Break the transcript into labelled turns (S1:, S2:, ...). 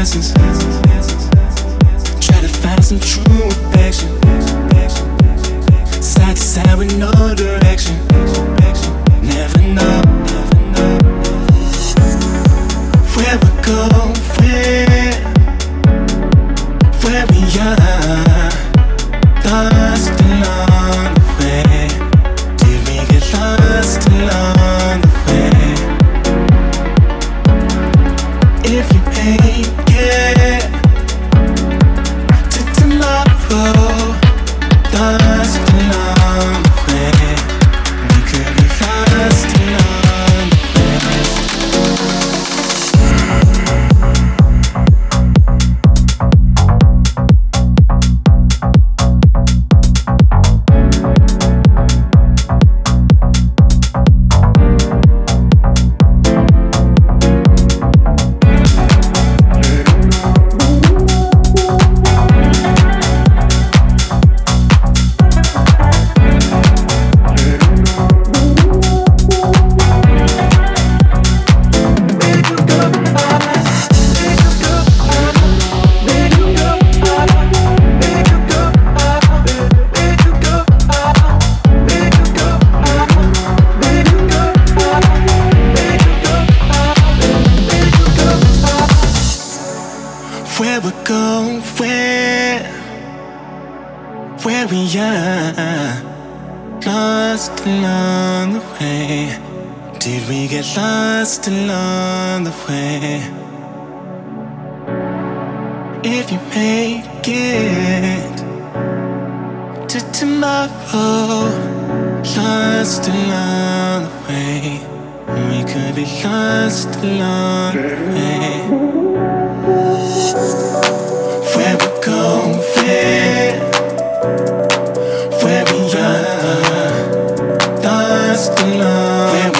S1: essence. Try to find some true affection. Side to side with no direction. Never know where we go, where we are. Lost along the way. Did we get lost along the way? If you make it to tomorrow, lost along the way. We could be lost along the way. Where we go, where we are. Lost along the way. Did we get lost along the way? If you make it to tomorrow, lost along the way. We could be lost along the way. Where we go, where we are. Lost along